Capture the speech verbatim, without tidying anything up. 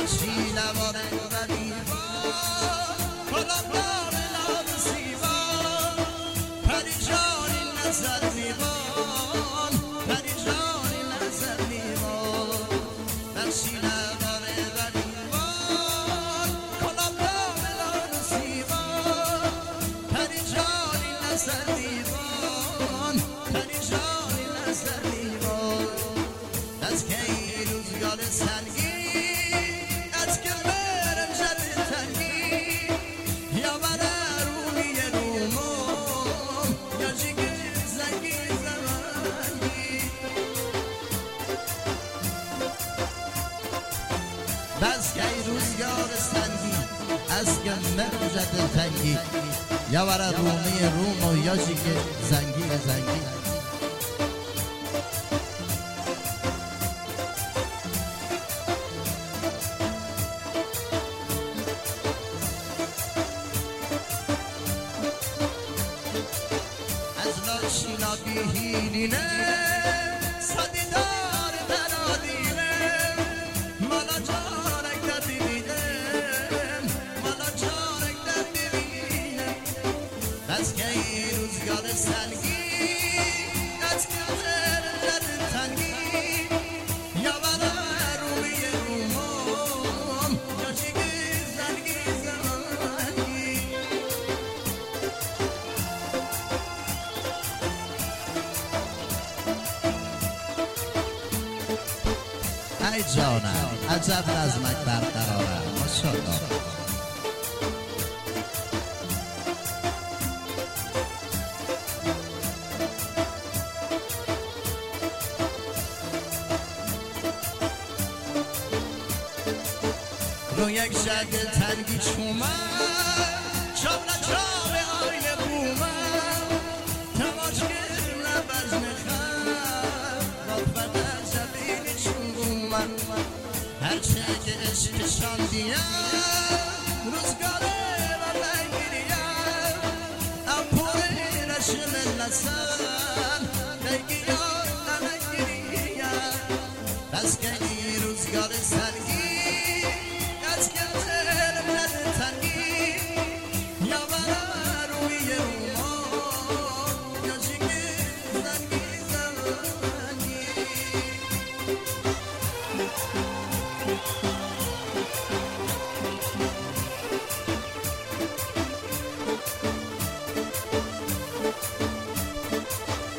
بخشی لبا بنگردی کلام دار لاب سیبا پریشانی نظر میبان پریشانی نظر میبان بخشی لبا بنگردی کلام دار لاب سیبا پریشانی نظر میبان پریشانی نظر میبان از کی روزگار سنگی از که برم جد تنگی یا برا رومی رومم یا جگر زنگی زمانی بس کی روزگار سنگی از که برم جد تنگی یا برا رومی روم یا جگر زنگی زنگی شینا بیهینینه صدیدار برادینه مالا جارک در ببینه مالا جارک در ببینه بس که این روزگار سنگی از که در تنگی یا برا رومی رومم یا جگر زنگی زمانی ای جانم عجب نظمک برقرارم ماشاءالله رو یک شد تنگی چومم چاب نچاب آینه بومم تماشگر نبزن خم رفت از زبین چون بومم هرچه که عشقشان دیم